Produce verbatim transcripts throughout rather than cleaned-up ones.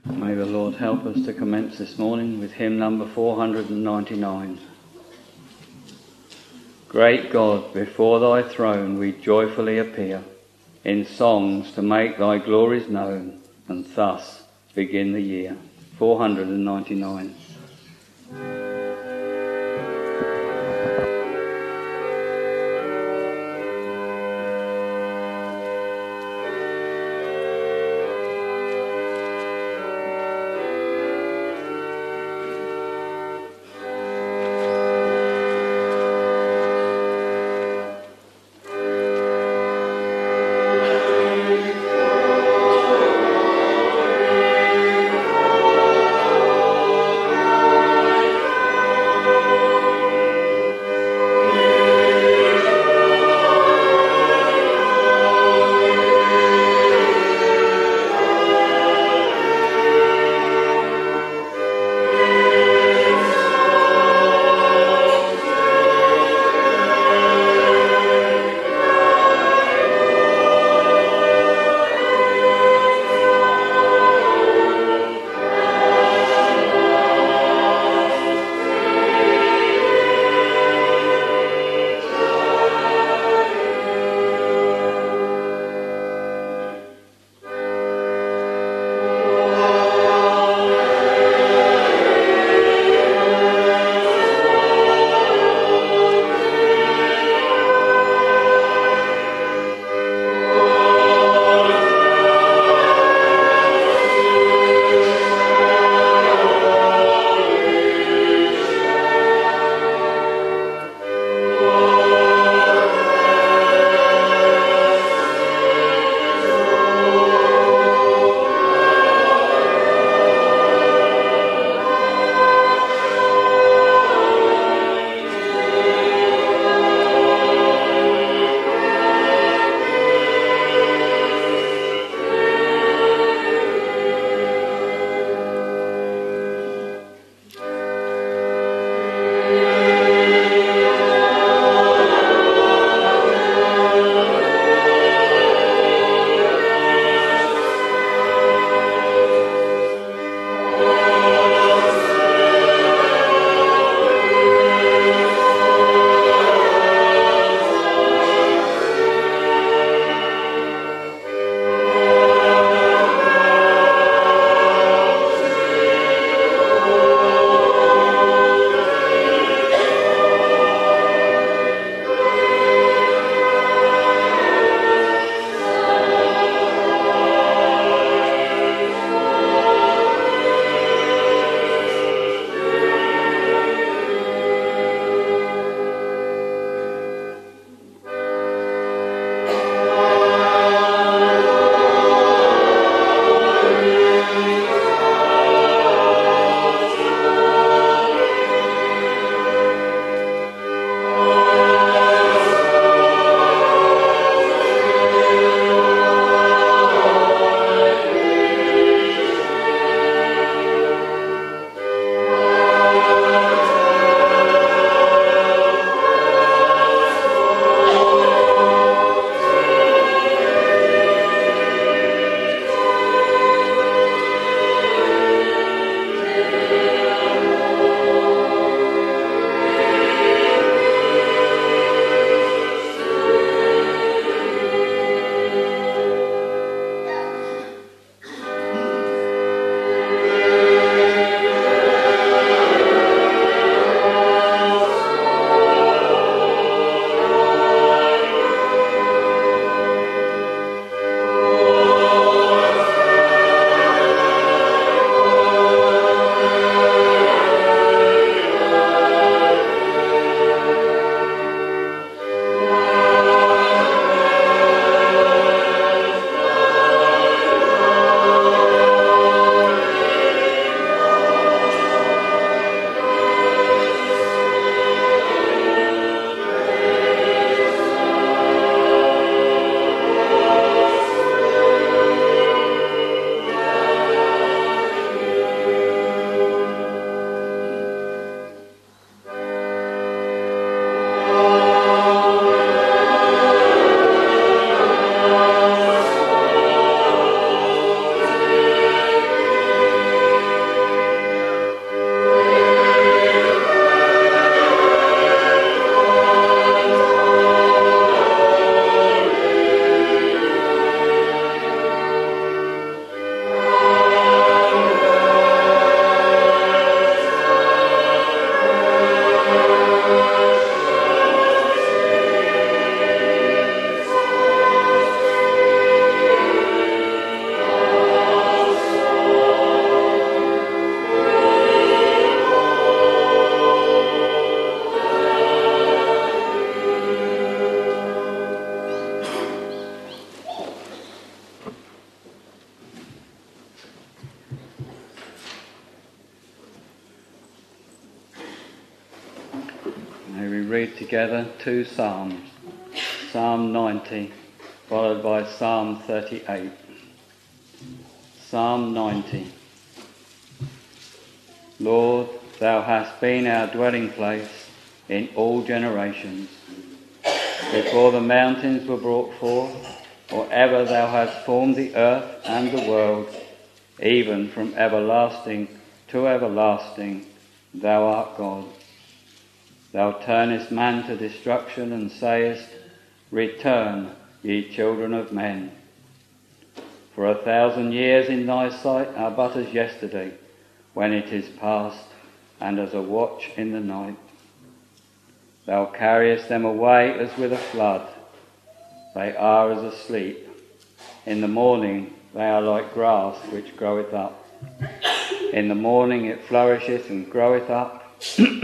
May the Lord help us to commence this morning with hymn number four hundred ninety-nine. Great God, before thy throne we joyfully appear, in songs to make thy glories known, and thus begin the year. four hundred ninety-nine. May we read together two psalms, Psalm ninety, followed by Psalm thirty-eight. Psalm ninety. Lord, thou hast been our dwelling place in all generations. Before the mountains were brought forth, or ever thou hast formed the earth and the world, even from everlasting to everlasting, thou art God. Thou turnest man to destruction and sayest, Return, ye children of men. For a thousand years in thy sight are but as yesterday, when it is past, and as a watch in the night. Thou carriest them away as with a flood. They are as asleep. In the morning they are like grass which groweth up. In the morning it flourisheth and groweth up.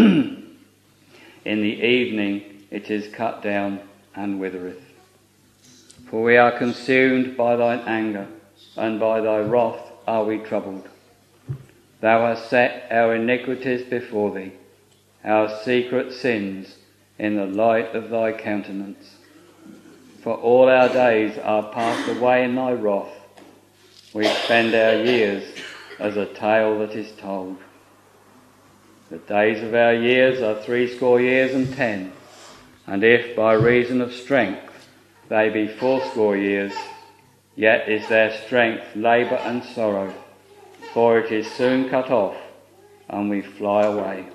In the evening it is cut down and withereth. For we are consumed by thine anger, and by thy wrath are we troubled. Thou hast set our iniquities before thee, our secret sins in the light of thy countenance. For all our days are passed away in thy wrath. We spend our years as a tale that is told. The days of our years are threescore years and ten, and if by reason of strength they be fourscore years, yet is their strength labour and sorrow, for it is soon cut off, and we fly away.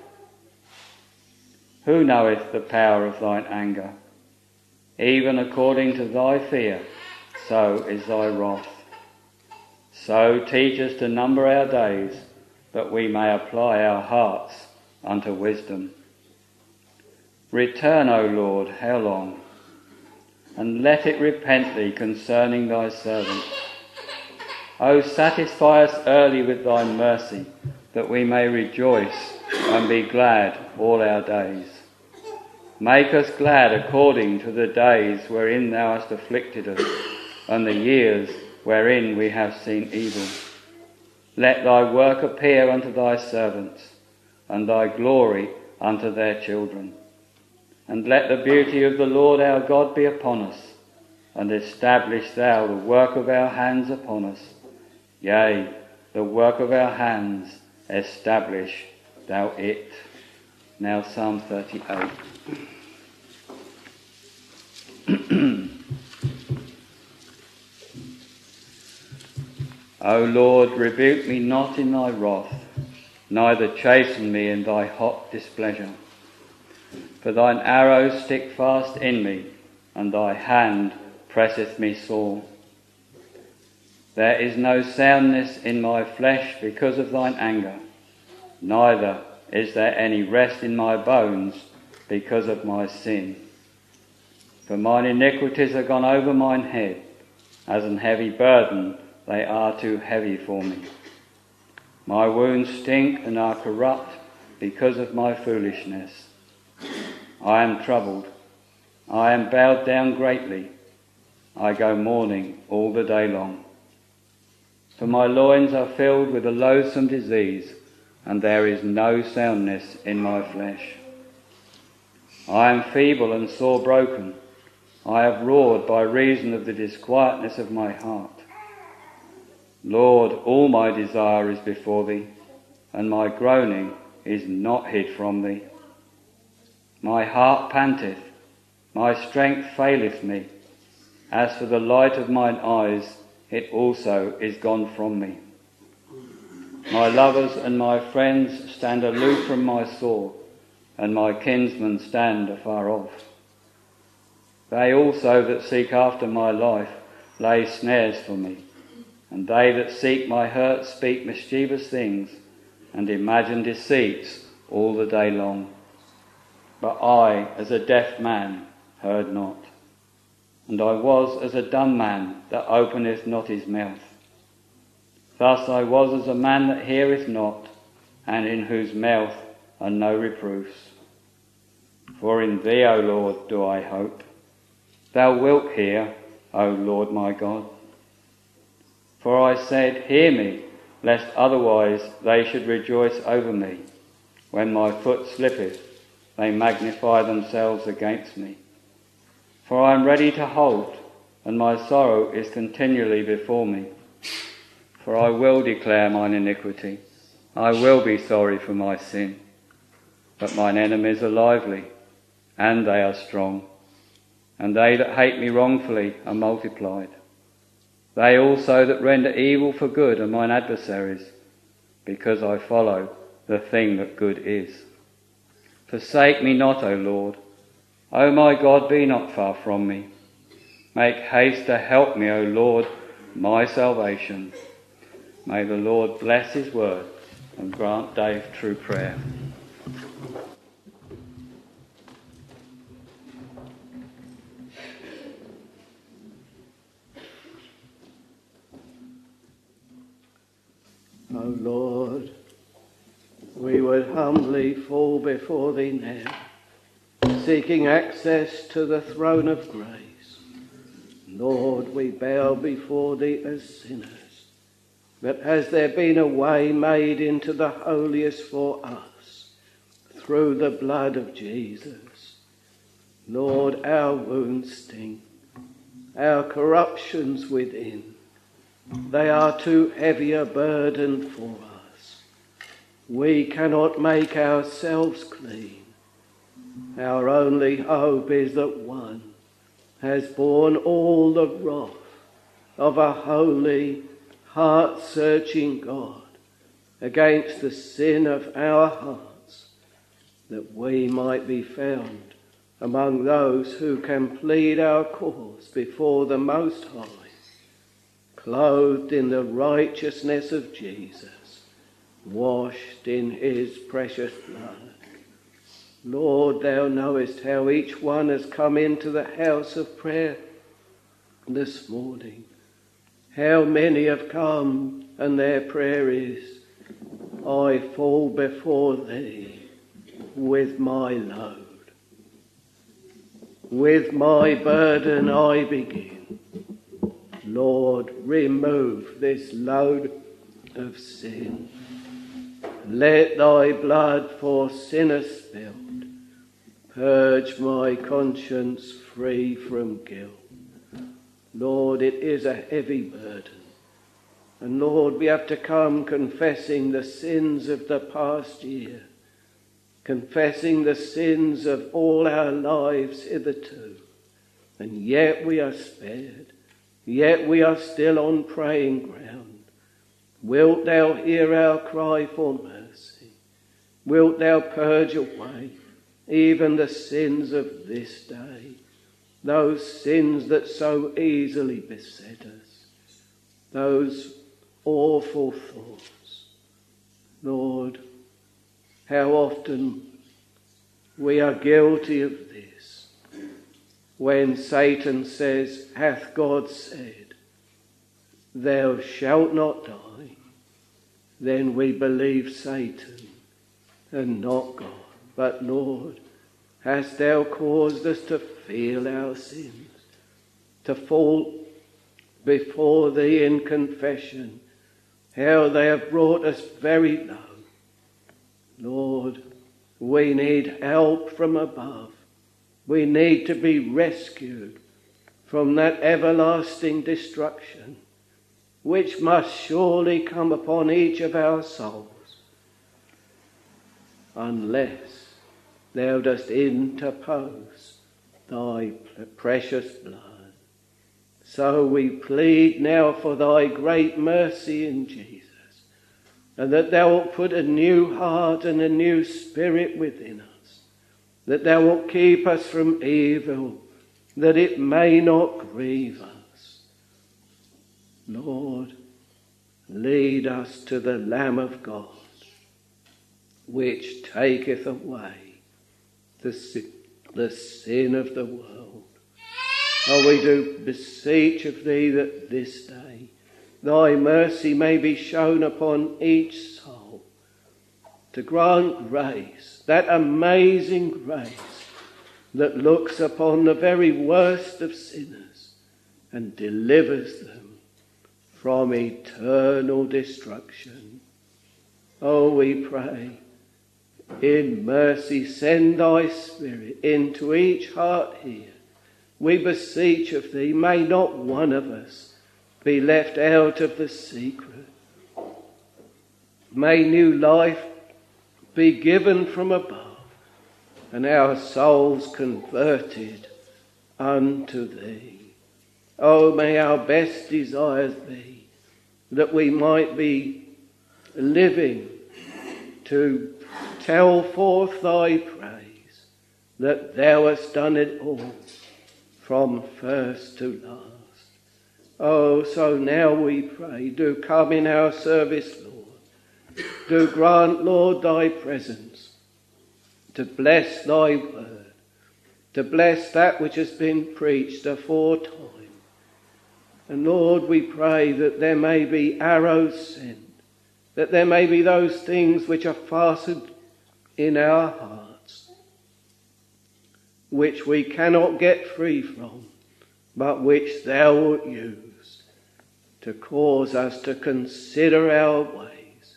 Who knoweth the power of thine anger? Even according to thy fear, so is thy wrath. So teach us to number our days, that we may apply our hearts unto wisdom. Return, O Lord, how long? And let it repent thee concerning thy servant. O satisfy us early with thy mercy, that we may rejoice and be glad all our days. Make us glad according to the days wherein thou hast afflicted us, and the years wherein we have seen evil. Let thy work appear unto thy servants, and thy glory unto their children. And let the beauty of the Lord our God be upon us, and establish thou the work of our hands upon us. Yea, the work of our hands, establish thou it. Now Psalm thirty-eight. O Lord, rebuke me not in thy wrath, neither chasten me in thy hot displeasure. For thine arrows stick fast in me, and thy hand presseth me sore. There is no soundness in my flesh because of thine anger, neither is there any rest in my bones because of my sin. For mine iniquities are gone over mine head, as an heavy burden they are too heavy for me. My wounds stink and are corrupt because of my foolishness. I am troubled, I am bowed down greatly, I go mourning all the day long. For my loins are filled with a loathsome disease, and there is no soundness in my flesh. I am feeble and sore broken, I have roared by reason of the disquietness of my heart. Lord, all my desire is before thee, and my groaning is not hid from thee. My heart panteth, my strength faileth me. As for the light of mine eyes, it also is gone from me. My lovers and my friends stand aloof from my sore, and my kinsmen stand afar off. They also that seek after my life lay snares for me, and they that seek my hurt speak mischievous things, and imagine deceits all the day long. But I, as a deaf man, heard not, and I was as a dumb man that openeth not his mouth. Thus I was as a man that heareth not, and in whose mouth are no reproofs. For in thee, O Lord, do I hope. Thou wilt hear, O Lord my God. For I said, Hear me, lest otherwise they should rejoice over me, when my foot slippeth, they magnify themselves against me. For I am ready to halt, and my sorrow is continually before me. For I will declare mine iniquity, I will be sorry for my sin. But mine enemies are lively, and they are strong, and they that hate me wrongfully are multiplied. They also that render evil for good are mine adversaries, because I follow the thing that good is. Forsake me not, O Lord. O my God, be not far from me. Make haste to help me, O Lord, my salvation. May the Lord bless his word and grant Dave true prayer. O Lord, we would humbly fall before thee now, seeking access to the throne of grace. Lord, we bow before thee as sinners, but has there been a way made into the holiest for us through the blood of Jesus? Lord, our wounds sting, our corruptions within, they are too heavy a burden for us. We cannot make ourselves clean. Our only hope is that one has borne all the wrath of a holy, heart-searching God against the sin of our hearts, that we might be found among those who can plead our cause before the Most High, clothed in the righteousness of Jesus, washed in his precious blood. Lord, thou knowest how each one has come into the house of prayer this morning. How many have come and their prayer is, I fall before thee with my load. With my burden I begin. Lord, remove this load of sin. Let thy blood for sinners spilled purge my conscience free from guilt. Lord, it is a heavy burden. And Lord, we have to come confessing the sins of the past year, confessing the sins of all our lives hitherto. And yet we are spared. Yet we are still on praying ground. Wilt thou hear our cry for mercy? Wilt thou purge away even the sins of this day, those sins that so easily beset us, those awful thoughts? Lord, how often we are guilty of this. When Satan says, hath God said, thou shalt not die, then we believe Satan and not God. But Lord, hast thou caused us to feel our sins, to fall before thee in confession, how they have brought us very low. Lord, we need help from above. We need to be rescued from that everlasting destruction, which must surely come upon each of our souls, unless thou dost interpose thy precious blood. So we plead now for thy great mercy in Jesus, and that thou wilt put a new heart and a new spirit within us, that thou wilt keep us from evil, that it may not grieve us. Lord, lead us to the Lamb of God, which taketh away the sin, the sin of the world. Oh, we do beseech of thee that this day thy mercy may be shown upon each soul, to grant grace, that amazing grace that looks upon the very worst of sinners and delivers them from eternal destruction. Oh, we pray In mercy send thy Spirit into each heart here. We beseech of thee, may not one of us be left out of the secret. May new life be given from above, and our souls converted unto thee. Oh, may our best desires be that we might be living to tell forth thy praise, that thou hast done it all from first to last. Oh, so now we pray, do come in our service, Lord. Do grant, Lord, thy presence, to bless thy word, to bless that which has been preached aforetime. And Lord, we pray that there may be arrows sent, that there may be those things which are fastened in our hearts, which we cannot get free from, but which thou wilt use to cause us to consider our ways,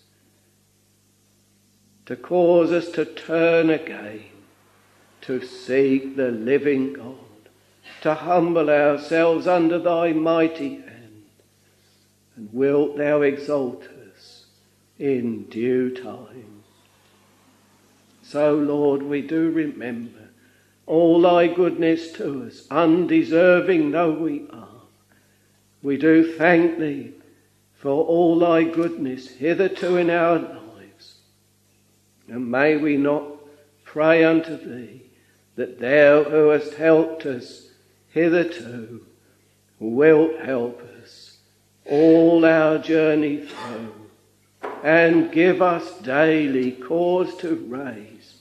to cause us to turn again, to seek the living God, to humble ourselves under thy mighty hand. And wilt thou exalt us in due time. So, Lord, we do remember all thy goodness to us, undeserving though we are. We do thank thee for all thy goodness hitherto in our lives. And may we not pray unto thee that thou who hast helped us hitherto wilt help us all our journey through, and give us daily cause to raise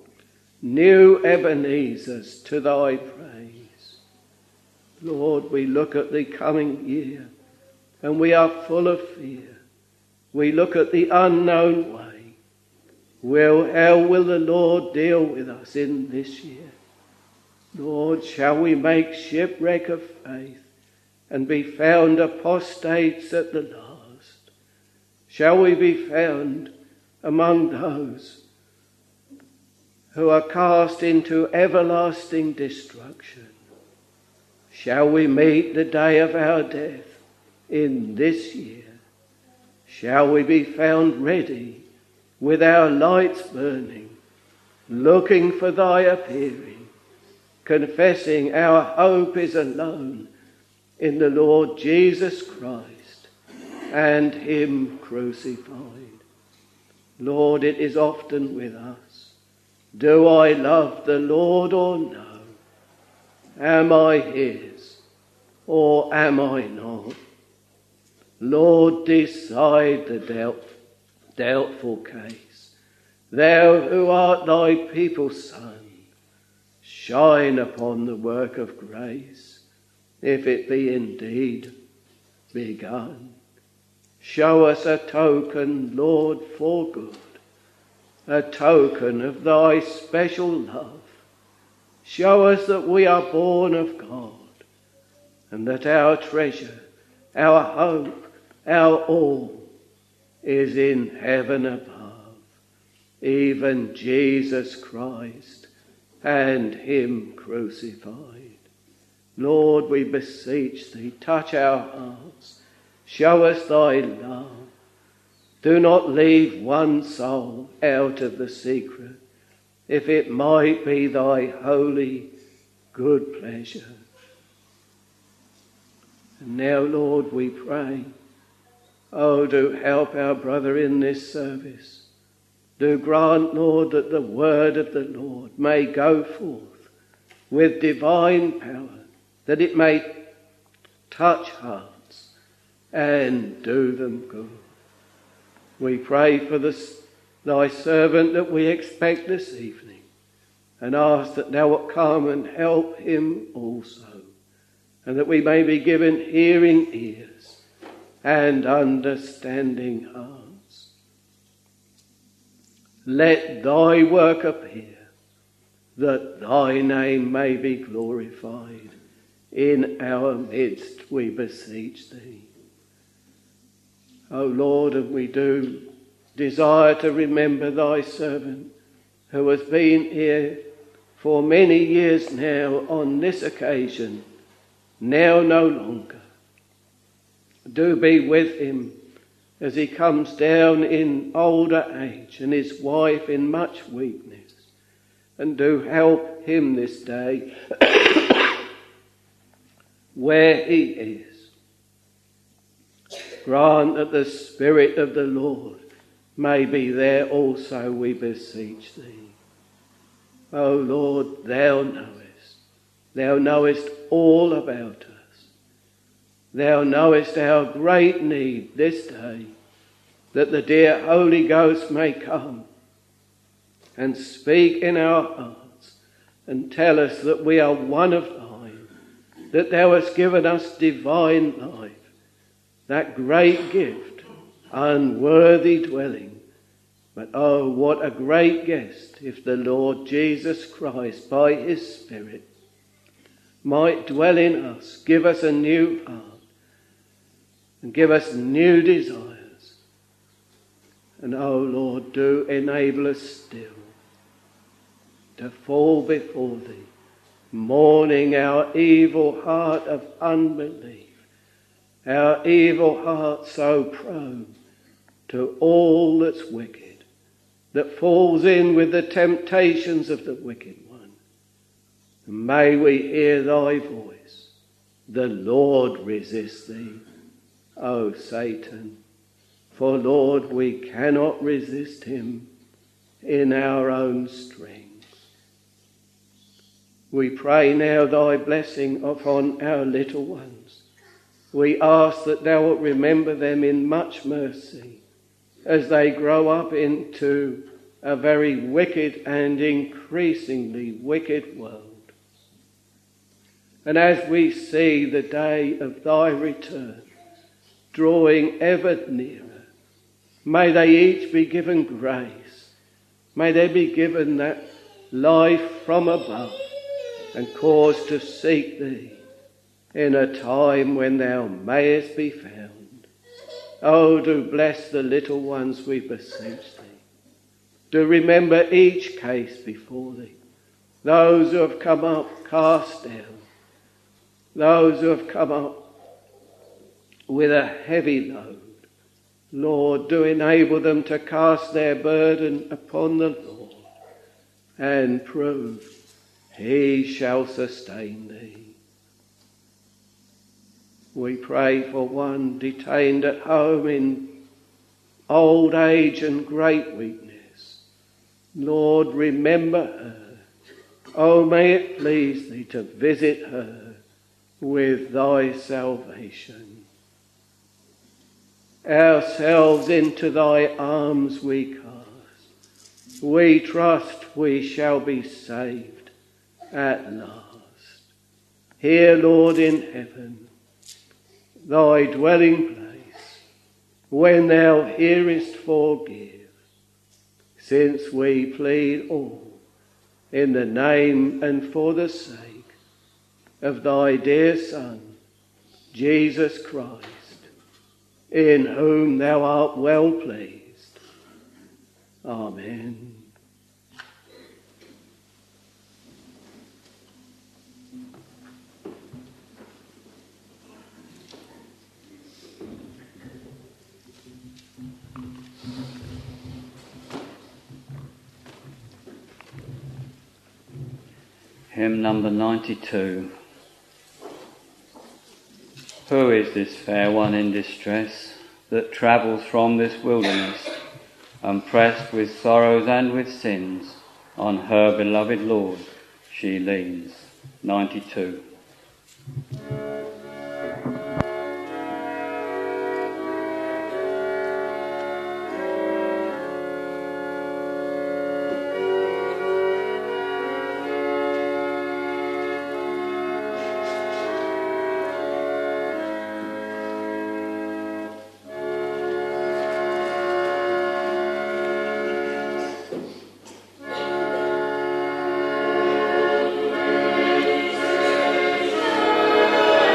new Ebenezers to thy praise. Lord, we look at the coming year and we are full of fear. We look at the unknown way. Well, how will the Lord deal with us in this year? Lord, shall we make shipwreck of faith and be found apostates at the last? Shall we be found among those who are cast into everlasting destruction? Shall we meet the day of our death in this year? Shall we be found ready with our lights burning, looking for thy appearing, confessing our hope is alone in the Lord Jesus Christ and him crucified? Lord, it is often with us. Do I love the Lord or no? Am I his or am I not? Lord, decide the doubt, doubtful case. Thou who art thy people's son, shine upon the work of grace, if it be indeed begun. Show us a token, Lord, for good, a token of thy special love. Show us that we are born of God, and that our treasure, our hope, our all is in heaven above, even Jesus Christ and him crucified. Lord, we beseech thee, touch our hearts, show us thy love. Do not leave one soul out of the secret, if it might be thy holy good pleasure. And now, Lord, we pray, oh, do help our brother in this service. Do grant, Lord, that the word of the Lord may go forth with divine power, that it may touch hearts and do them good. We pray for this, thy servant that we expect this evening, and ask that thou wilt come and help him also, and that we may be given hearing ears and understanding hearts. Let thy work appear, that thy name may be glorified in our midst, we beseech thee. O Lord, and we do desire to remember thy servant who has been here for many years now on this occasion, now no longer. Do be with him as he comes down in older age and his wife in much weakness, and do help him this day where he is. Grant that the Spirit of the Lord may be there also, we beseech thee. O Lord, thou knowest, thou knowest all about us. Thou knowest our great need this day, that the dear Holy Ghost may come and speak in our hearts and tell us that we are one of thine, that thou hast given us divine life, that great gift, unworthy dwelling. But oh, what a great guest if the Lord Jesus Christ, by his Spirit, might dwell in us, give us a new heart, and give us new desires. And oh Lord, do enable us still to fall before thee, mourning our evil heart of unbelief, our evil heart so prone to all that's wicked, that falls in with the temptations of the wicked one. And may we hear thy voice. The Lord resist thee, O Satan, for Lord, we cannot resist him in our own strength. We pray now thy blessing upon our little ones. We ask that thou wilt remember them in much mercy as they grow up into a very wicked and increasingly wicked world. And as we see the day of thy return drawing ever nearer, may they each be given grace. May they be given that life from above and cause to seek thee in a time when thou mayest be found. Oh, do bless the little ones, we beseech thee. Do remember each case before thee. Those who have come up cast down. Those who have come up with a heavy load. Lord, do enable them to cast their burden upon the Lord and prove he shall sustain thee. We pray for one detained at home in old age and great weakness. Lord, remember her. Oh, may it please thee to visit her with thy salvation. Ourselves into thy arms we cast. We trust we shall be saved at last. Here, Lord, in heaven, thy dwelling place, when thou hearest, forgive, since we plead all in the name and for the sake of thy dear Son, Jesus Christ, in whom thou art well pleased. Amen. Hymn number ninety-two. Who is this fair one in distress that travels from this wilderness, oppressed with sorrows and with sins? On her beloved Lord she leans. ninety-two. Amen.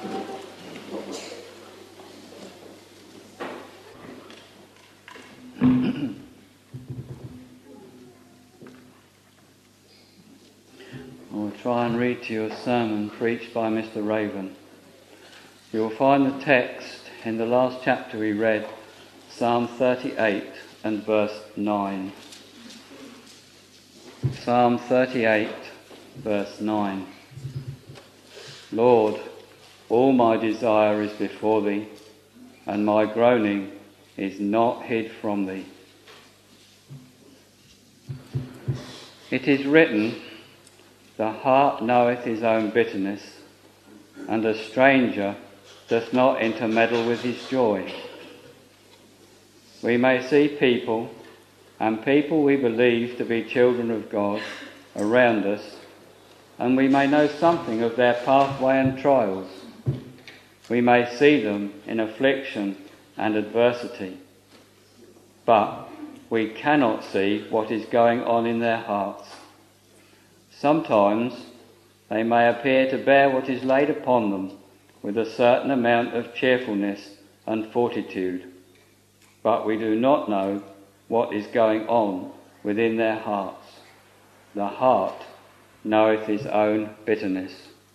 I'll try and read to you a sermon preached by Mister Raven. You'll find the text in the last chapter we read, Psalm thirty-eight and verse nine. Psalm thirty-eight, verse nine. Lord, all my desire is before thee, and my groaning is not hid from thee. It is written, the heart knoweth his own bitterness, and a stranger doth not intermeddle with his joy. We may see people, and people we believe to be children of God, around us, and we may know something of their pathway and trials. We may see them in affliction and adversity, but we cannot see what is going on in their hearts. Sometimes they may appear to bear what is laid upon them with a certain amount of cheerfulness and fortitude, but we do not know what is going on within their hearts. The heart knoweth his own bitterness.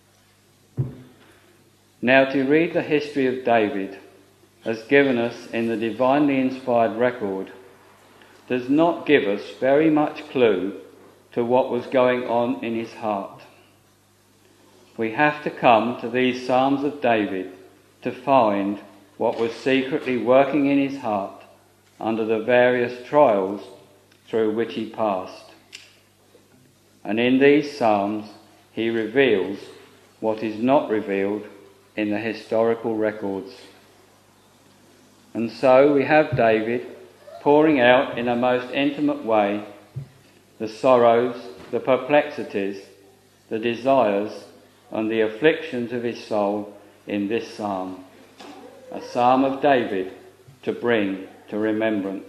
Now, to read the history of David, as given us in the divinely inspired record, does not give us very much clue to what was going on in his heart. We have to come to these Psalms of David to find what was secretly working in his heart under the various trials through which he passed. And in these Psalms he reveals what is not revealed in the historical records. And so we have David pouring out in a most intimate way the sorrows, the perplexities, the desires and the afflictions of his soul in this psalm, a psalm of David to bring to remembrance.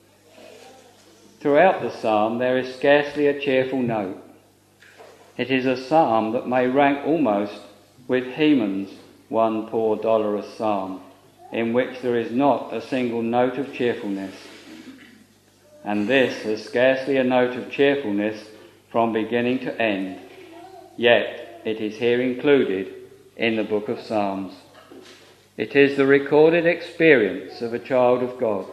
Throughout the psalm there is scarcely a cheerful note. It is a psalm that may rank almost with Heman's one poor dolorous psalm, in which there is not a single note of cheerfulness. And this has scarcely a note of cheerfulness from beginning to end, yet it is here included in the book of Psalms. It is the recorded experience of a child of God.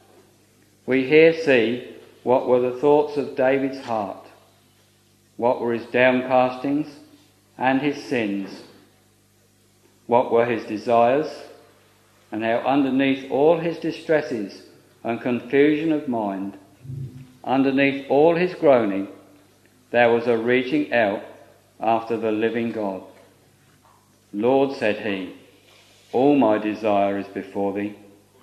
We here see what were the thoughts of David's heart, what were his downcastings and his sins, what were his desires, and how underneath all his distresses and confusion of mind, underneath all his groaning, there was a reaching out after the living God. Lord, said he, all my desire is before thee.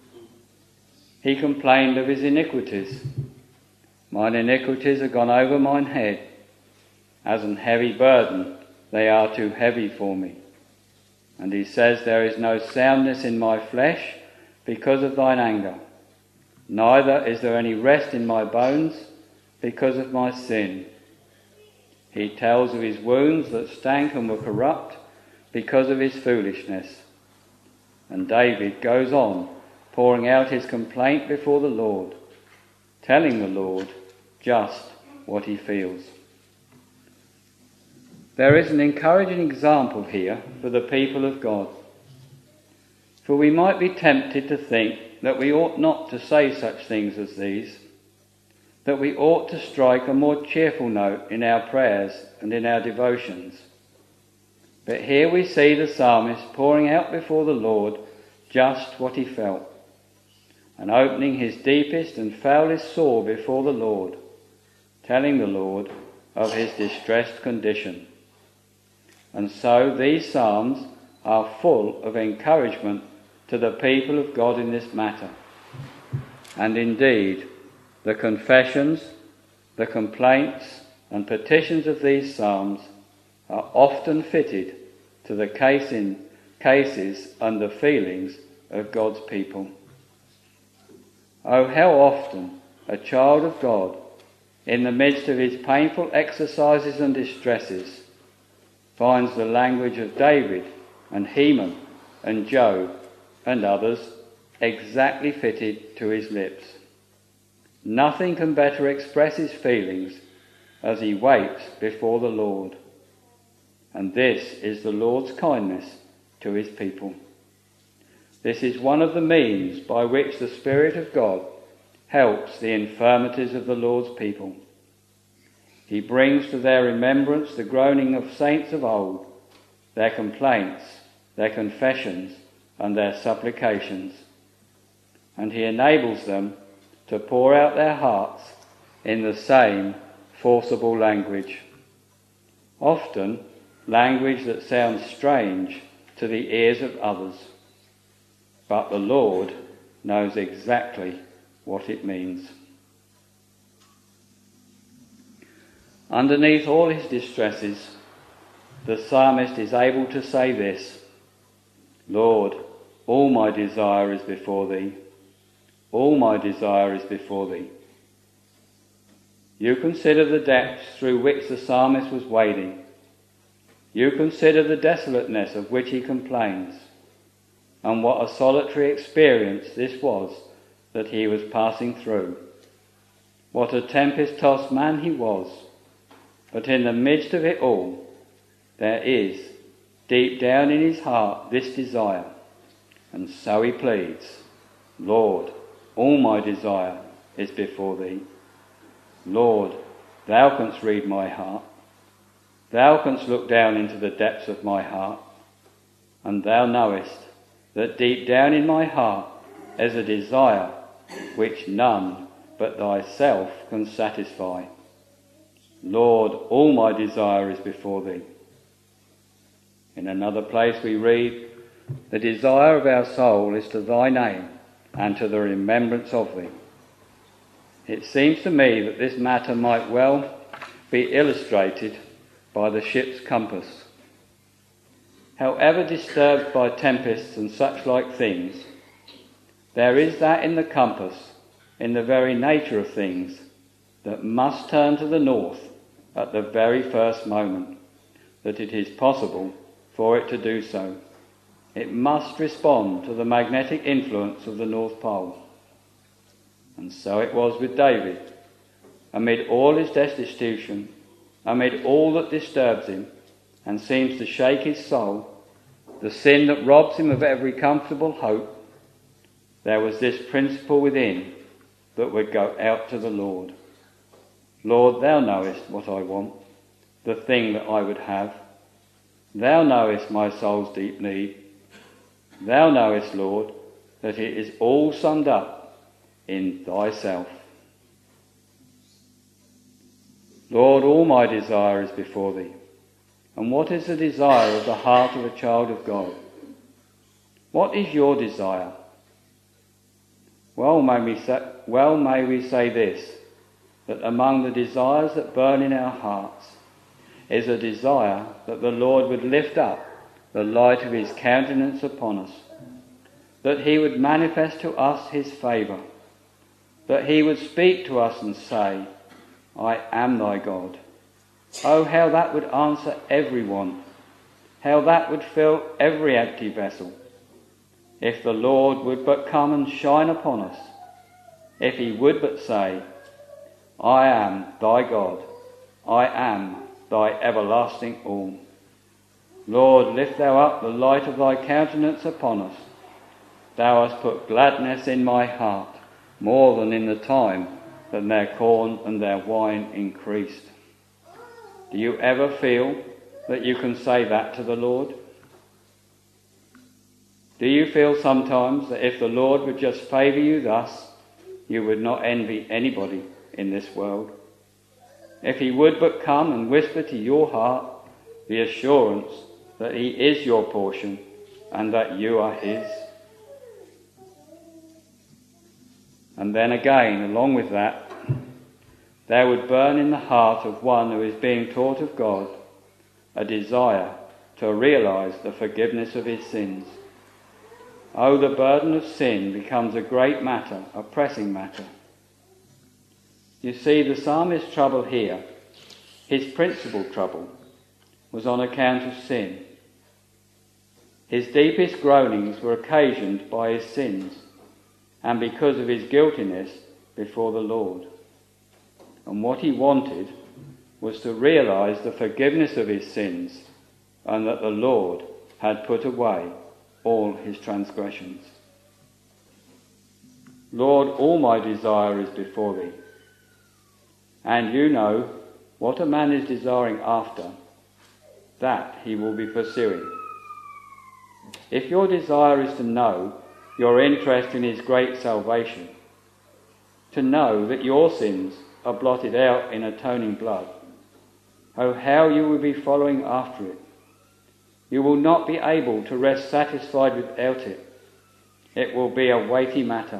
He complained of his iniquities. Mine iniquities are gone over mine head. As an heavy burden, they are too heavy for me. And he says, there is no soundness in my flesh because of thine anger. Neither is there any rest in my bones because of my sin. He tells of his wounds that stank and were corrupt because of his foolishness. And David goes on pouring out his complaint before the Lord, telling the Lord just what he feels. There is an encouraging example here for the people of God. For we might be tempted to think that we ought not to say such things as these, that we ought to strike a more cheerful note in our prayers and in our devotions. But here we see the psalmist pouring out before the Lord just what he felt, and opening his deepest and foulest sore before the Lord, telling the Lord of his distressed condition. And so these psalms are full of encouragement to the people of God in this matter. And indeed, the confessions, the complaints and petitions of these psalms are often fitted to the case in, cases and the feelings of God's people. Oh, how often a child of God, in the midst of his painful exercises and distresses, finds the language of David and Heman and Job and others exactly fitted to his lips. Nothing can better express his feelings as he waits before the Lord. And this is the Lord's kindness to his people. This is one of the means by which the Spirit of God helps the infirmities of the Lord's people. He brings to their remembrance the groaning of saints of old, their complaints, their confessions, and their supplications. And he enables them to pour out their hearts in the same forcible language. Often language that sounds strange to the ears of others. But the Lord knows exactly what it means. Underneath all his distresses, the psalmist is able to say this: Lord, all my desire is before thee. All my desire is before thee. You consider the depths through which the psalmist was wading. You consider the desolateness of which he complains, and what a solitary experience this was that he was passing through. What a tempest-tossed man he was. But in the midst of it all, there is, deep down in his heart, this desire. And so he pleads, Lord, all my desire is before thee. Lord, thou canst read my heart. Thou canst look down into the depths of my heart, and thou knowest that deep down in my heart is a desire which none but thyself can satisfy. Lord, all my desire is before thee. In another place we read, the desire of our soul is to thy name and to the remembrance of thee. It seems to me that this matter might well be illustrated by the ship's compass. However disturbed by tempests and such like things, there is that in the compass, in the very nature of things, that must turn to the north at the very first moment that it is possible for it to do so. It must respond to the magnetic influence of the North Pole. And so it was with David. Amid all his destitution, amid all that disturbs him and seems to shake his soul, the sin that robs him of every comfortable hope, there was this principle within that would go out to the Lord. Lord, thou knowest what I want, the thing that I would have. Thou knowest my soul's deep need. Thou knowest, Lord, that it is all summed up in thyself. Lord, all my desire is before thee. And what is the desire of the heart of a child of God? What is your desire? Well may we say, well may we say this, that among the desires that burn in our hearts is a desire that the Lord would lift up the light of his countenance upon us, that he would manifest to us his favour, that he would speak to us and say, I am thy God. Oh, how that would answer everyone, how that would fill every empty vessel, if the Lord would but come and shine upon us, if he would but say, I am thy God, I am thy everlasting all. Lord, lift thou up the light of thy countenance upon us. Thou hast put gladness in my heart, more than in the time that their corn and their wine increased. Do you ever feel that you can say that to the Lord? Do you feel sometimes that if the Lord would just favour you thus, you would not envy anybody in this world? If he would but come and whisper to your heart the assurance that he is your portion and that you are his. And then again, along with that, there would burn in the heart of one who is being taught of God a desire to realise the forgiveness of his sins. Oh, the burden of sin becomes a great matter, a pressing matter. You see, the psalmist's trouble here, his principal trouble, was on account of sin. His deepest groanings were occasioned by his sins and because of his guiltiness before the Lord. And what he wanted was to realise the forgiveness of his sins and that the Lord had put away all his transgressions. Lord, all my desire is before thee, and you know what a man is desiring after, that he will be pursuing. If your desire is to know your interest in his great salvation, to know that your sins are blotted out in atoning blood, oh, how you will be following after it. You will not be able to rest satisfied without it. It will be a weighty matter.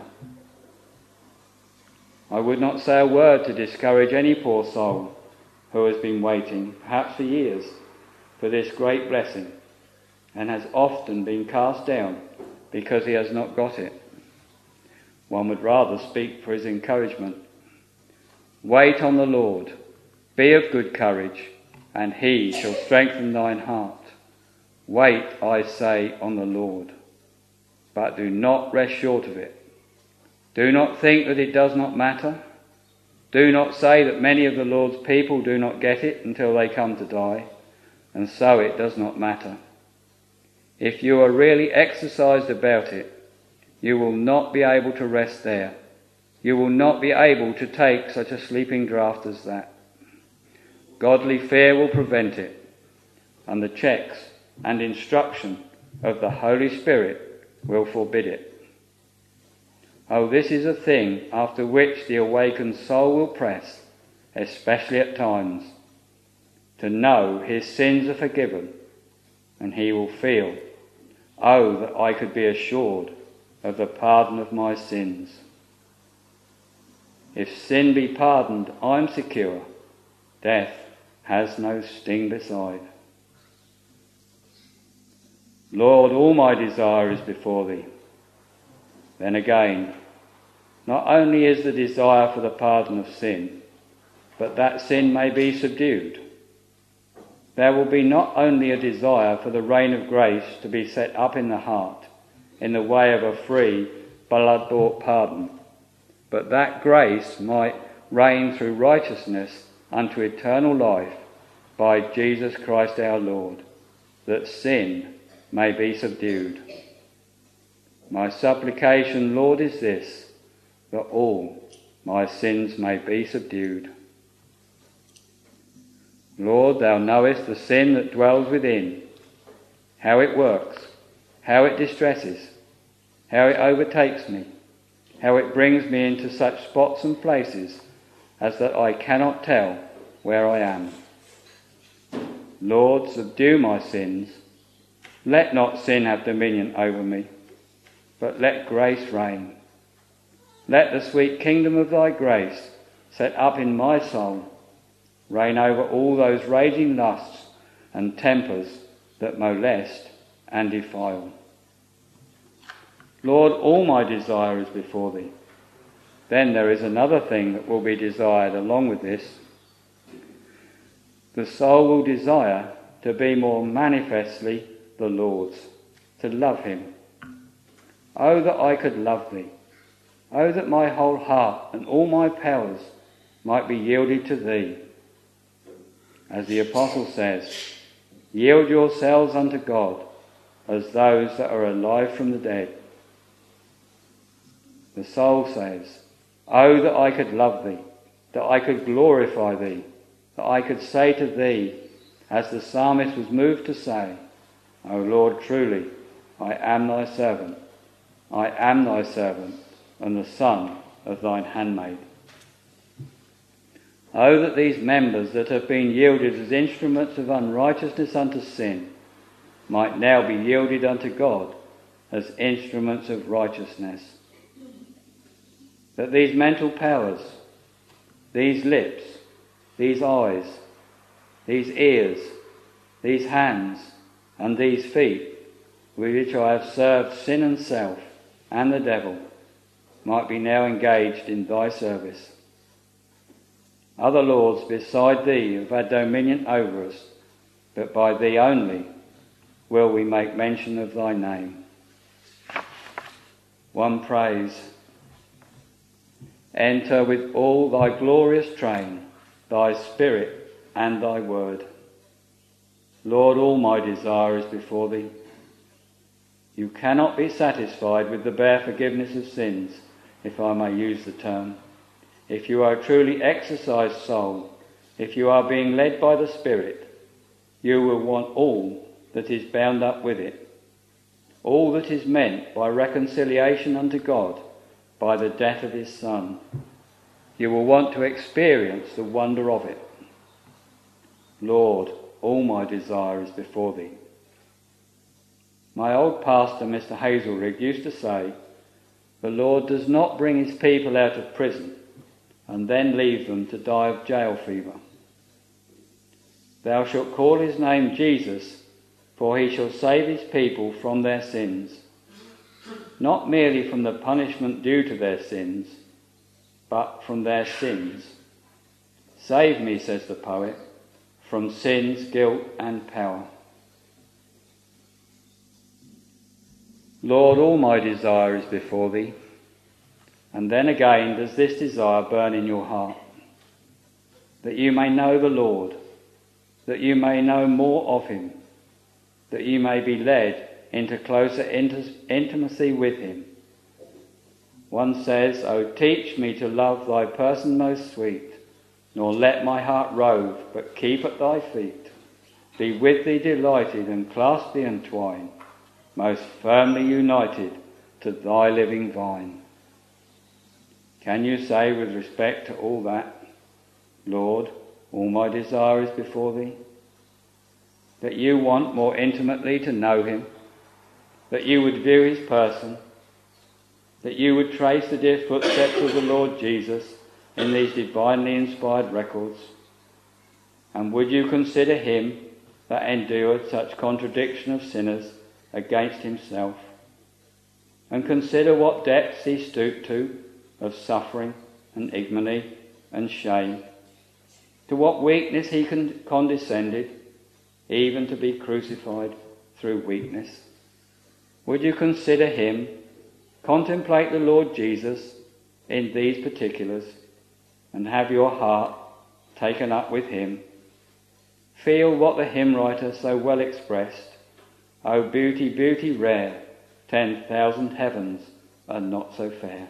I would not say a word to discourage any poor soul who has been waiting, perhaps for years, for this great blessing, and has often been cast down because he has not got it. One would rather speak for his encouragement. Wait on the Lord, be of good courage, and he shall strengthen thine heart. Wait, I say, on the Lord, but do not rest short of it. Do not think that it does not matter. Do not say that many of the Lord's people do not get it until they come to die, and so it does not matter. If you are really exercised about it, you will not be able to rest there. You will not be able to take such a sleeping draught as that. Godly fear will prevent it, and the checks and instruction of the Holy Spirit will forbid it. Oh, this is a thing after which the awakened soul will press, especially at times, to know his sins are forgiven, and he will feel, oh, that I could be assured of the pardon of my sins. If sin be pardoned, I am secure. Death has no sting beside. Lord, all my desire is before thee. Then again, not only is the desire for the pardon of sin, but that sin may be subdued. There will be not only a desire for the reign of grace to be set up in the heart in the way of a free, blood-bought pardon, but that grace might reign through righteousness unto eternal life by Jesus Christ our Lord, that sin may be subdued. My supplication, Lord, is this, that all my sins may be subdued. Lord, thou knowest the sin that dwells within, how it works, how it distresses, how it overtakes me, how it brings me into such spots and places as that I cannot tell where I am. Lord, subdue my sins. Let not sin have dominion over me, but let grace reign. Let the sweet kingdom of thy grace, set up in my soul, reign over all those raging lusts and tempers that molest and defile. Lord, all my desire is before thee. Then there is another thing that will be desired along with this. The soul will desire to be more manifestly the Lord's, to love him. Oh, that I could love thee. Oh, that my whole heart and all my powers might be yielded to thee. As the apostle says, yield yourselves unto God as those that are alive from the dead. The soul says, oh, that I could love thee, that I could glorify thee, that I could say to thee, as the psalmist was moved to say, O Lord, truly, I am thy servant. I am thy servant, and the son of thine handmaid. Oh, that these members that have been yielded as instruments of unrighteousness unto sin might now be yielded unto God as instruments of righteousness. That these mental powers, these lips, these eyes, these ears, these hands, and these feet, with which I have served sin and self and the devil, might be now engaged in thy service. Other lords beside thee have had dominion over us, but by thee only will we make mention of thy name. One praise. Enter with all thy glorious train, thy spirit and thy word. Lord, all my desire is before thee. You cannot be satisfied with the bare forgiveness of sins, if I may use the term. If you are a truly exercised soul, if you are being led by the Spirit, you will want all that is bound up with it, all that is meant by reconciliation unto God by the death of his Son. You will want to experience the wonder of it. Lord, all my desire is before thee. My old pastor, Mister Hazelrigg, used to say, the Lord does not bring his people out of prison and then leave them to die of jail fever. Thou shalt call his name Jesus, for he shall save his people from their sins, not merely from the punishment due to their sins, but from their sins. Save me, says the poet, from sin's guilt and power. Lord, all my desire is before thee. And then again does this desire burn in your heart, that you may know the Lord, that you may know more of him, that you may be led into closer intimacy with him. One says, O teach me to love thy person most sweet, nor let my heart rove, but keep at thy feet. Be with thee delighted, and clasp thee entwine, most firmly united to thy living vine. Can you say with respect to all that, Lord, all my desire is before thee? That you want more intimately to know him, that you would view his person, that you would trace the dear footsteps of the Lord Jesus in these divinely inspired records, and would you consider him that endured such contradiction of sinners against himself, and consider what depths he stooped to of suffering and ignominy and shame, to what weakness he con- condescended, even to be crucified through weakness. Would you consider him, contemplate the Lord Jesus in these particulars, and have your heart taken up with him? Feel what the hymn writer so well expressed, O beauty, beauty rare, ten thousand heavens are not so fair.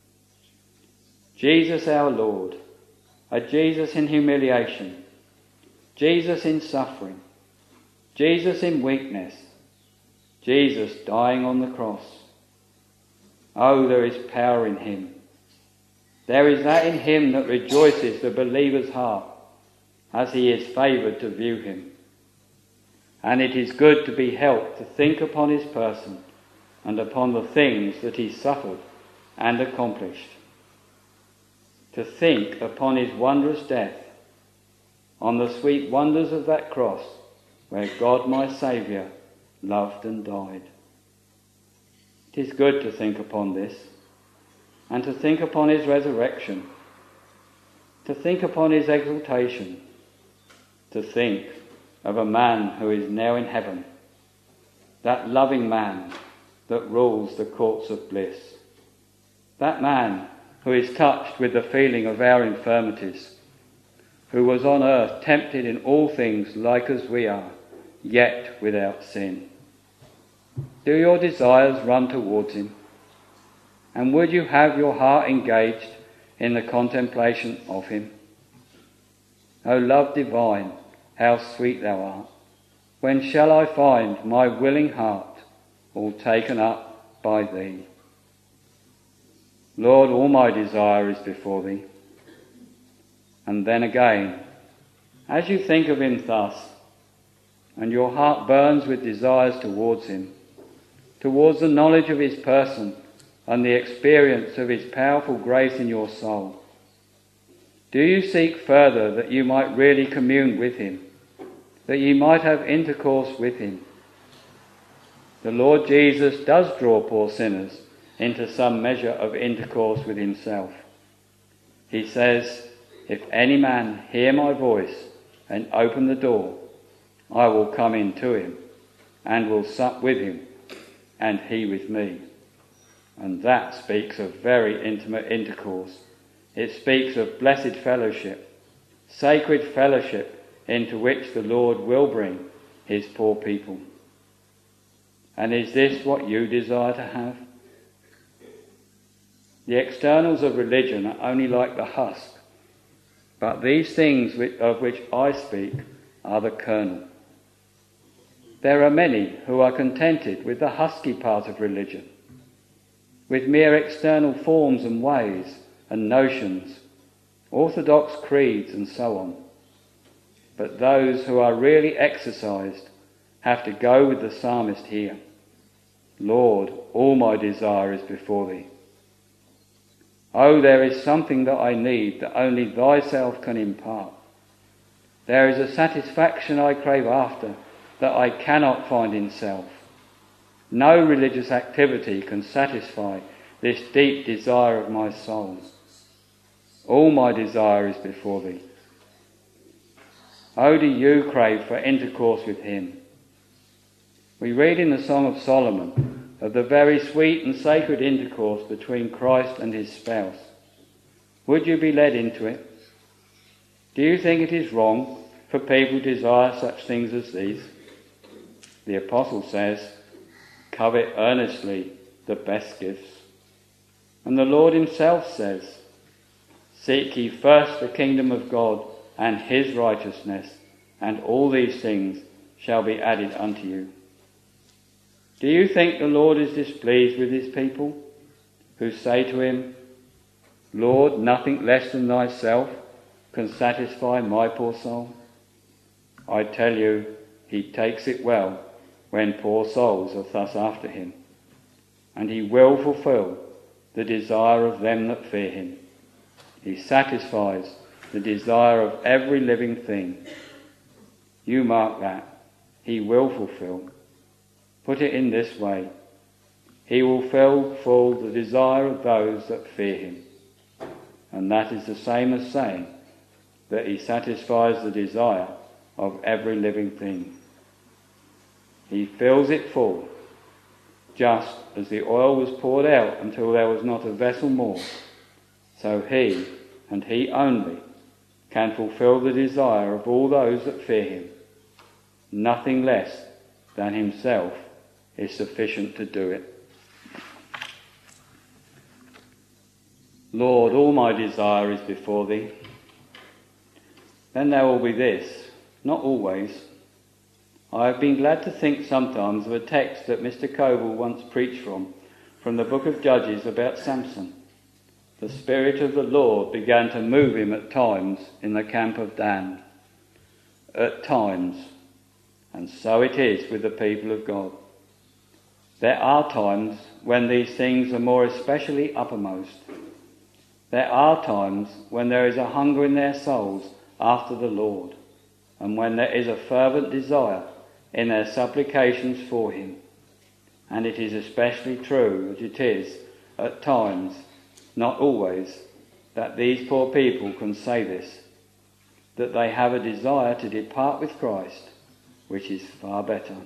Jesus our Lord, a Jesus in humiliation, Jesus in suffering, Jesus in weakness, Jesus dying on the cross. Oh, there is power in him. There is that in him that rejoices the believer's heart as he is favoured to view him. And it is good to be helped to think upon his person and upon the things that he suffered and accomplished. To think upon his wondrous death, on the sweet wonders of that cross where God my Saviour loved and died. It is good to think upon this, and to think upon his resurrection, to think upon his exaltation, to think of a man who is now in heaven, that loving man that rules the courts of bliss, that man who is touched with the feeling of our infirmities, who was on earth tempted in all things like as we are, yet without sin. Do your desires run towards him? And would you have your heart engaged in the contemplation of him? O love divine, how sweet thou art! When shall I find my willing heart all taken up by thee? Lord, all my desire is before thee. And then again, as you think of him thus, and your heart burns with desires towards him, towards the knowledge of his person and the experience of his powerful grace in your soul, do you seek further that you might really commune with him, that you might have intercourse with him? The Lord Jesus does draw poor sinners into some measure of intercourse with himself. He says, if any man hear my voice and open the door, I will come in to him and will sup with him, and he with me. And that speaks of very intimate intercourse. It speaks of blessed fellowship, sacred fellowship into which the Lord will bring his poor people. And is this what you desire to have? The externals of religion are only like the husk, but these things of which I speak are the kernel. There are many who are contented with the husky part of religion, with mere external forms and ways and notions, orthodox creeds and so on. But those who are really exercised have to go with the psalmist here. Lord, all my desire is before thee. Oh, there is something that I need that only thyself can impart. There is a satisfaction I crave after that I cannot find in self. No religious activity can satisfy this deep desire of my soul. All my desire is before thee. Oh, do you crave for intercourse with him? We read in the Song of Solomon of the very sweet and sacred intercourse between Christ and his spouse. Would you be led into it? Do you think it is wrong for people to desire such things as these? The Apostle says, covet earnestly the best gifts. And the Lord himself says, seek ye first the kingdom of God and his righteousness, and all these things shall be added unto you. Do you think the Lord is displeased with his people who say to him, Lord, nothing less than thyself can satisfy my poor soul? I tell you, he takes it well when poor souls are thus after him, and he will fulfill the desire of them that fear him. He satisfies the desire of every living thing. You mark that. He will fulfill. Put it in this way. He will fill full the desire of those that fear him. And that is the same as saying that he satisfies the desire of every living thing. He fills it full, just as the oil was poured out until there was not a vessel more. So he, and he only, can fulfill the desire of all those that fear him. Nothing less than himself is sufficient to do it. Lord, all my desire is before thee. Then there will be this, not always. I have been glad to think sometimes of a text that Mister Coble once preached from, from the book of Judges about Samson. The Spirit of the Lord began to move him at times in the camp of Dan. At times. And so it is with the people of God. There are times when these things are more especially uppermost. There are times when there is a hunger in their souls after the Lord, and when there is a fervent desire in their supplications for him. And it is especially true that it is, at times, not always, that these poor people can say this, that they have a desire to depart with Christ, which is far better.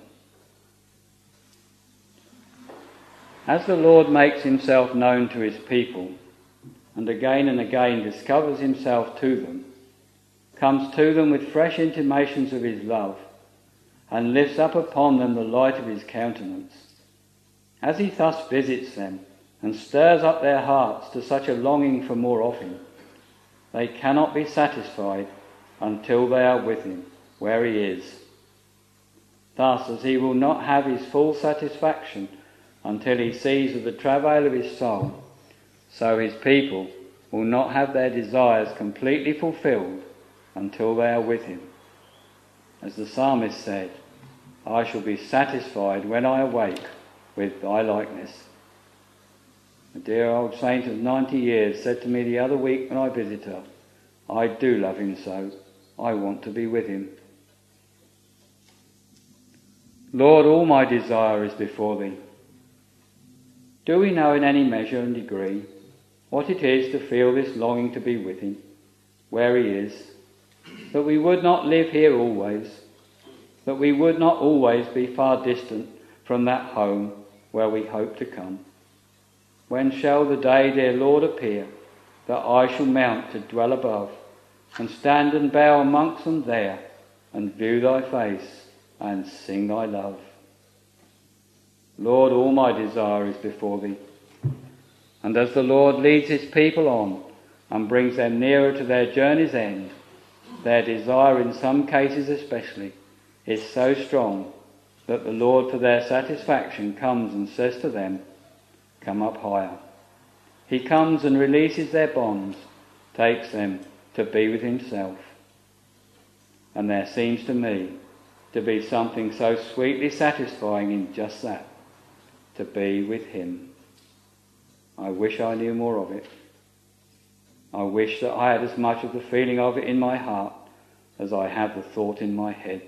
As the Lord makes himself known to his people, and again and again discovers himself to them, comes to them with fresh intimations of his love, and lifts up upon them the light of his countenance, as he thus visits them and stirs up their hearts to such a longing for more of him, they cannot be satisfied until they are with him where he is. Thus, as he will not have his full satisfaction until he sees of the travail of his soul, so his people will not have their desires completely fulfilled until they are with him. As the psalmist said, I shall be satisfied when I awake with thy likeness. A dear old saint of ninety years said to me the other week when I visited her, I do love him so, I want to be with him. Lord, all my desire is before thee. Do we know in any measure and degree what it is to feel this longing to be with him, where he is, that we would not live here always, that we would not always be far distant from that home where we hope to come. When shall the day, dear Lord, appear, that I shall mount to dwell above, and stand and bow amongst them there, and view thy face, and sing thy love? Lord, all my desire is before thee. And as the Lord leads his people on, and brings them nearer to their journey's end, their desire, in some cases especially, is so strong that the Lord, for their satisfaction, comes and says to them, come up higher. He comes and releases their bonds, takes them to be with himself. And there seems to me to be something so sweetly satisfying in just that, to be with him. I wish I knew more of it. I wish that I had as much of the feeling of it in my heart as I have the thought in my head.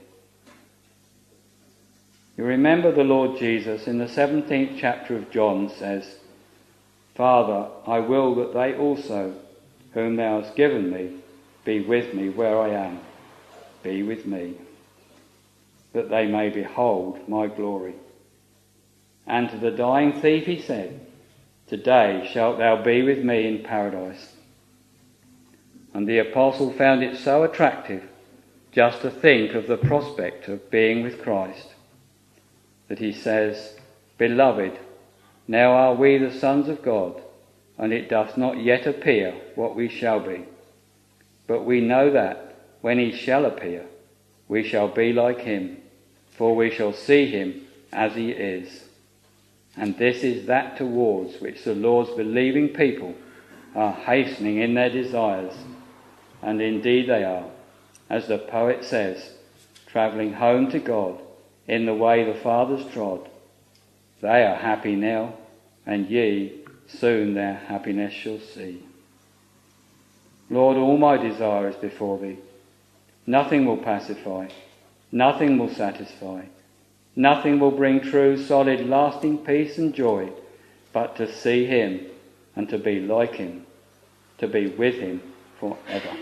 You remember the Lord Jesus in the seventeenth chapter of John says, Father, I will that they also, whom thou hast given me, be with me where I am. Be with me, that they may behold my glory. And to the dying thief he said, today shalt thou be with me in paradise. And the apostle found it so attractive just to think of the prospect of being with Christ, that he says, Beloved, now are we the sons of God, and it doth not yet appear what we shall be. But we know that, when he shall appear, we shall be like him, for we shall see him as he is. And this is that towards which the Lord's believing people are hastening in their desires. And indeed they are, as the poet says, travelling home to God in the way the fathers trod. They are happy now, and ye soon their happiness shall see. Lord, all my desire is before thee. Nothing will pacify, nothing will satisfy, nothing will bring true, solid, lasting peace and joy, but to see him and to be like him, to be with him forever.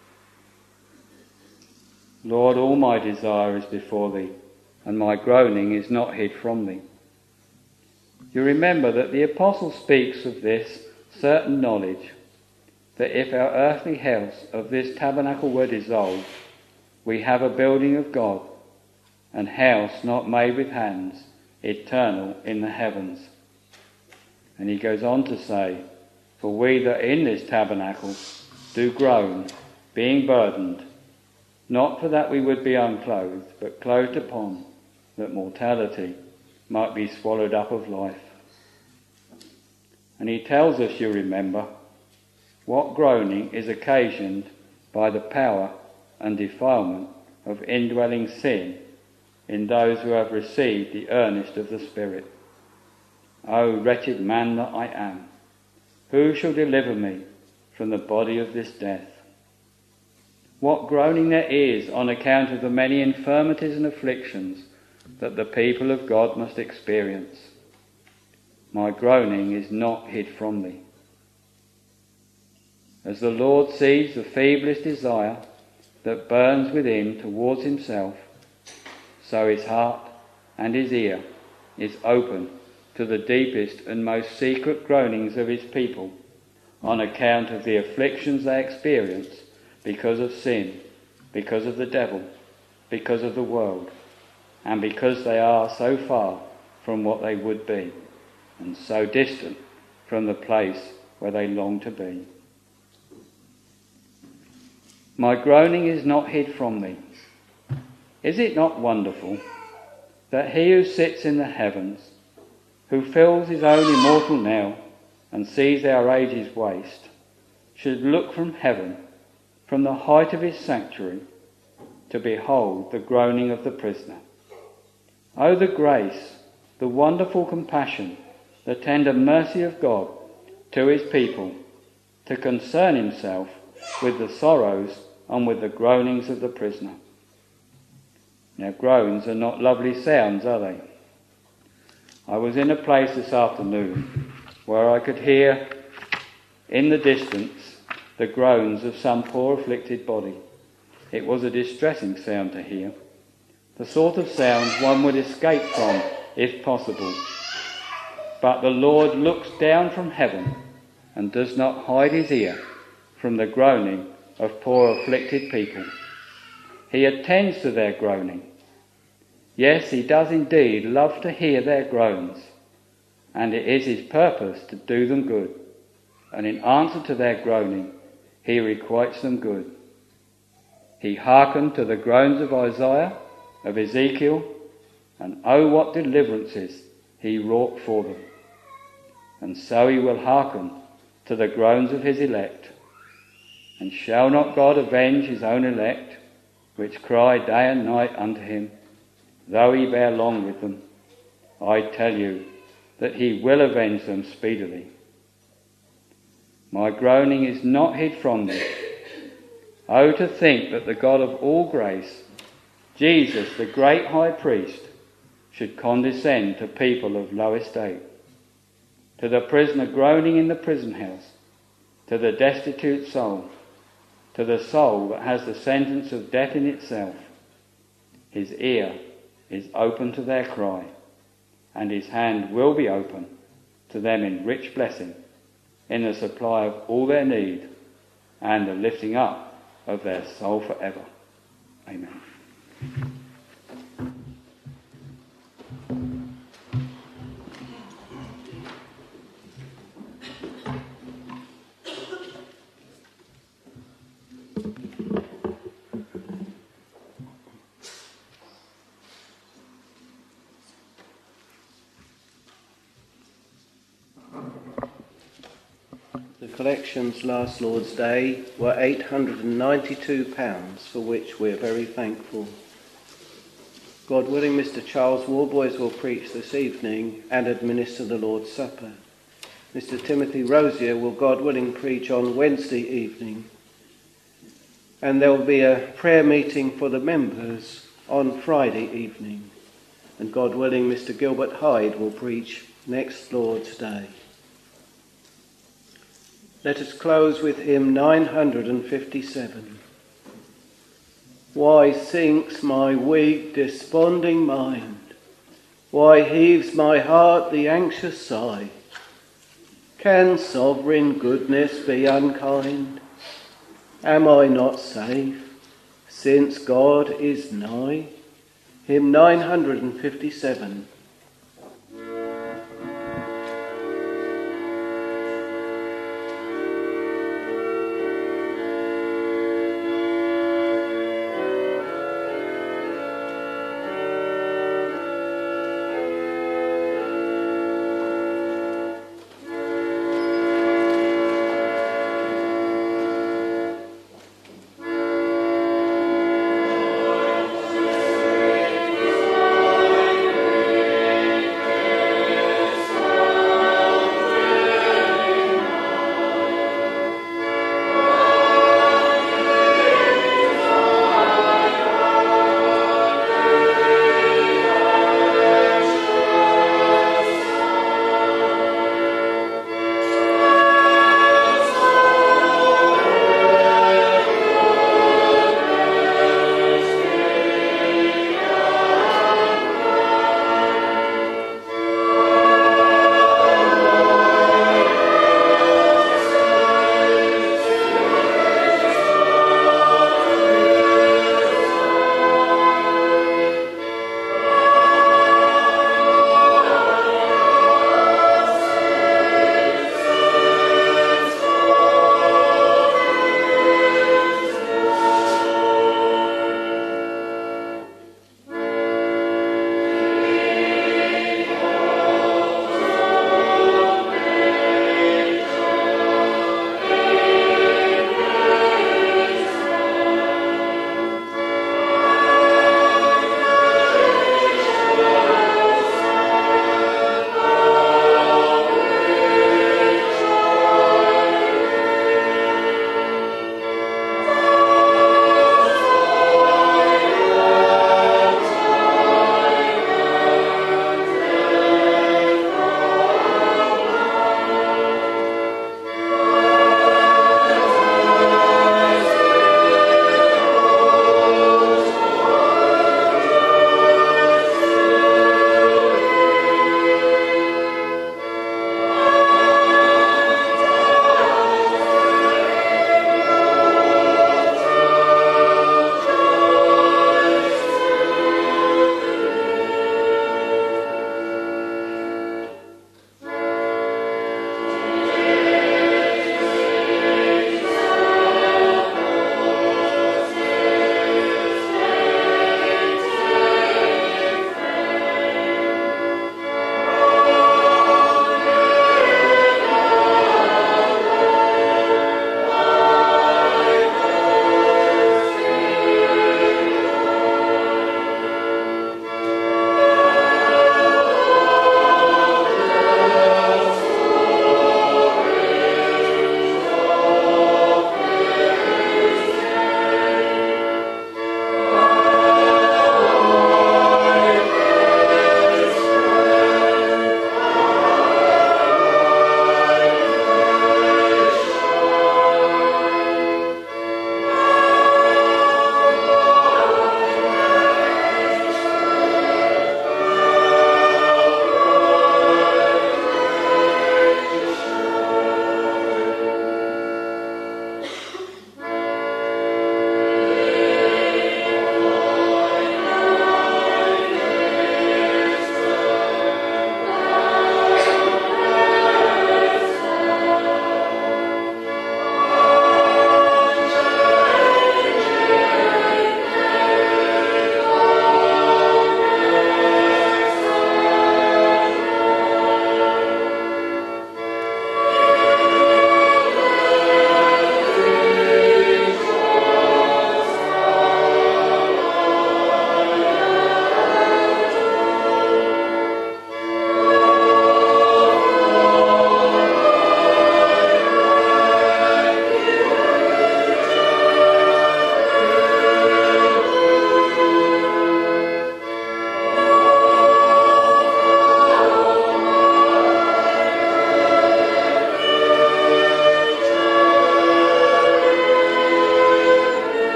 Lord, all my desire is before thee, and my groaning is not hid from thee. You remember that the apostle speaks of this certain knowledge, that if our earthly house of this tabernacle were dissolved, we have a building of God, an house not made with hands, eternal in the heavens. And he goes on to say, for we that in this tabernacle do groan, being burdened, not for that we would be unclothed, but clothed upon, that mortality might be swallowed up of life. And he tells us, you remember, what groaning is occasioned by the power and defilement of indwelling sin in those who have received the earnest of the Spirit. O wretched man that I am, who shall deliver me from the body of this death? What groaning there is on account of the many infirmities and afflictions that the people of God must experience. My groaning is not hid from thee. As the Lord sees the feeblest desire that burns within towards himself, so his heart and his ear is open to the deepest and most secret groanings of his people on account of the afflictions they experience because of sin, because of the devil, because of the world, and because they are so far from what they would be, and so distant from the place where they long to be. My groaning is not hid from thee. Is it not wonderful that he who sits in the heavens, who fills his own immortal now and sees our ages waste, should look from heaven, from the height of his sanctuary, to behold the groaning of the prisoner? Oh, the grace, the wonderful compassion, the tender mercy of God to his people, to concern himself with the sorrows and with the groanings of the prisoner. Now, groans are not lovely sounds, are they? I was in a place this afternoon where I could hear in the distance the groans of some poor afflicted body. It was a distressing sound to hear, the sort of sounds one would escape from if possible. But the Lord looks down from heaven and does not hide his ear from the groaning of poor afflicted people. He attends to their groaning. Yes, he does indeed love to hear their groans, and it is his purpose to do them good. And in answer to their groaning, he requites them good. He hearkened to the groans of Isaiah, of Ezekiel, and oh, what deliverances he wrought for them. And so he will hearken to the groans of his elect. And shall not God avenge his own elect, which cry day and night unto him, though he bear long with them? I tell you that he will avenge them speedily. My groaning is not hid from them. Oh, to think that the God of all grace, Jesus, the great high priest, should condescend to people of low estate, to the prisoner groaning in the prison house, to the destitute soul, to the soul that has the sentence of death in itself. His ear is open to their cry, and his hand will be open to them in rich blessing, in the supply of all their need, and the lifting up of their soul forever. Amen. The collections last Lord's Day were eight hundred ninety-two pounds, for which we're very thankful. God willing, Mister Charles Warboys will preach this evening and administer the Lord's Supper. Mister Timothy Rosier will, God willing, preach on Wednesday evening. And there will be a prayer meeting for the members on Friday evening. And God willing, Mister Gilbert Hyde will preach next Lord's Day. Let us close with hymn nine hundred fifty-seven. Why sinks my weak, desponding mind? Why heaves my heart the anxious sigh? Can sovereign goodness be unkind? Am I not safe, since God is nigh? Hymn nine hundred fifty-seven. Amen.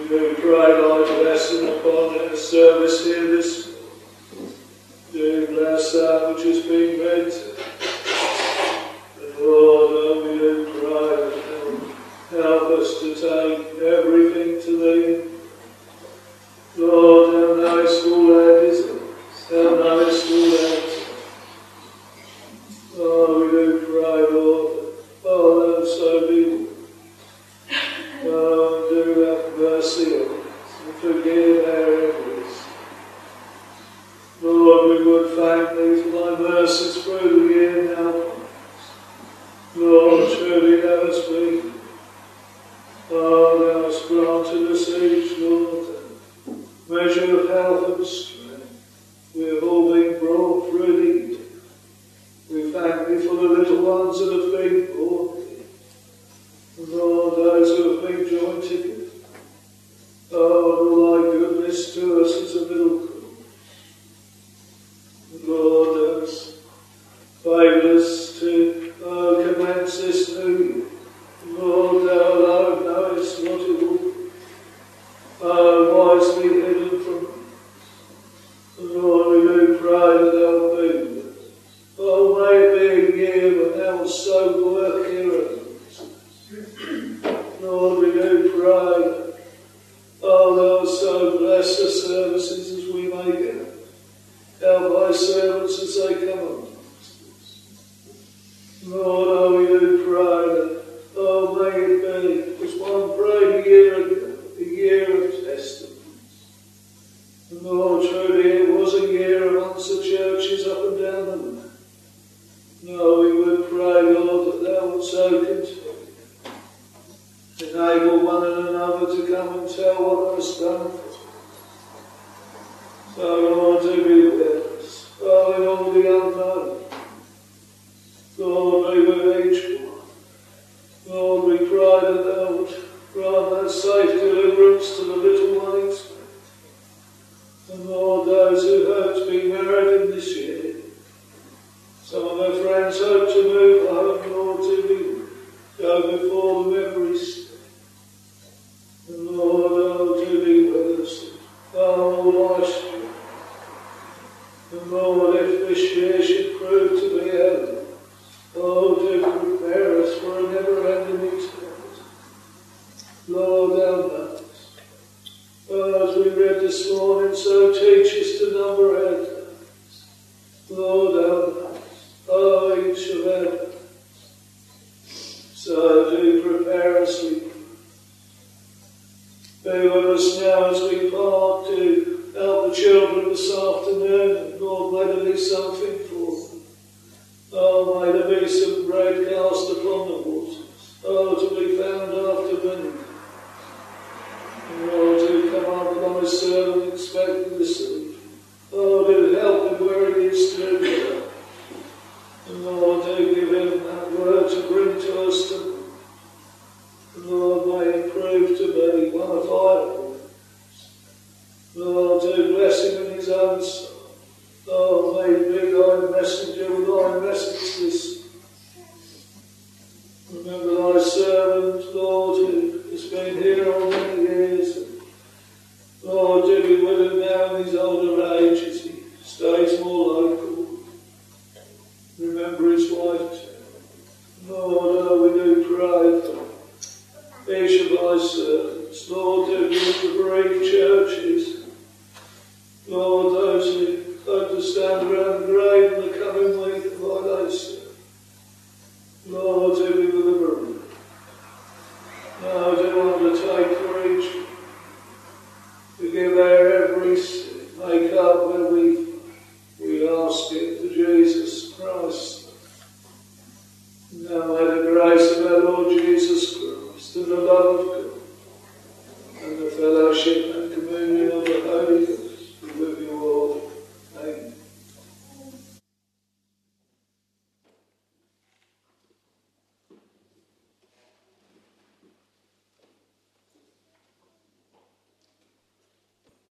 do pray thy blessing upon our service here this morning. Do bless that which has been read. And Lord, oh, we do pray, help us to take everything to thee. Lord, how nice all that is. How nice all that is. Oh, we do pray, Lord. Oh, thou so be. Oh, do have mercy on us and forgive our enemies. Lord, we would thank thee for thy mercies through the year now. Lord, truly thou hast been. Oh, thou hast granted us each, Lord, a measure of health and strength. We have all been brought through thee. We thank thee for the little ones that have been born. And Lord, those who have been joined together. Oh, all thy goodness to us is a little good. Lord, has favoured us to oh, commence this new year. Lord, thou alone knowest what it will be. Oh, wisely hidden from us. And Lord, we do pray that thou be with us. Oh, may it be a year when thou wilt so work here amongst us. Lord, we do pray. Oh, thou wilt so bless the services as we may go. Help thy servants as they come amongst us. Lord, oh, we do pray that, oh, may it be, as one prayed a year ago, a year of testaments. And Lord, truly it was a year amongst the churches up and down the land. No, we would pray, Lord, that thou wilt so continue. Enable one and another to come and tell what thou hast done for us. So, Lord, do be with us. Oh, in all the unknown. Lord, be with each one. Lord, we pray that thou wilt grant that safe deliverance to the little ones. And Lord, those who hope to be married in this year. Some of our friends hope to move home, Lord, to be, go before them every step. And Lord, oh, to be with us. Oh, thy strength. And Lord, if this year should prove to be our last, oh, do prepare us for a never-ending eternity. Lord, thou knowest. Oh, as we read this morning, so teach us to number our days. Lord, thou knowest. Oh, each of our days. So do prepare us, we pray. Be with us now as we part to help the children this afternoon. And Lord, may there be something for them. Oh, may there be some bread cast upon the waters. Oh, to be found after many days. And Lord, to come up with thy servant expecting this evening. Oh, do help him where he is to go. And Lord, do give him that word to bring to us tonight. And Lord, may it prove to be one of thy words. Lord, do bless him in his own soul. Oh, may he be thy messenger with thy message this. Remember thy servant, Lord, who has been here all many years. Lord, do be with him now in his older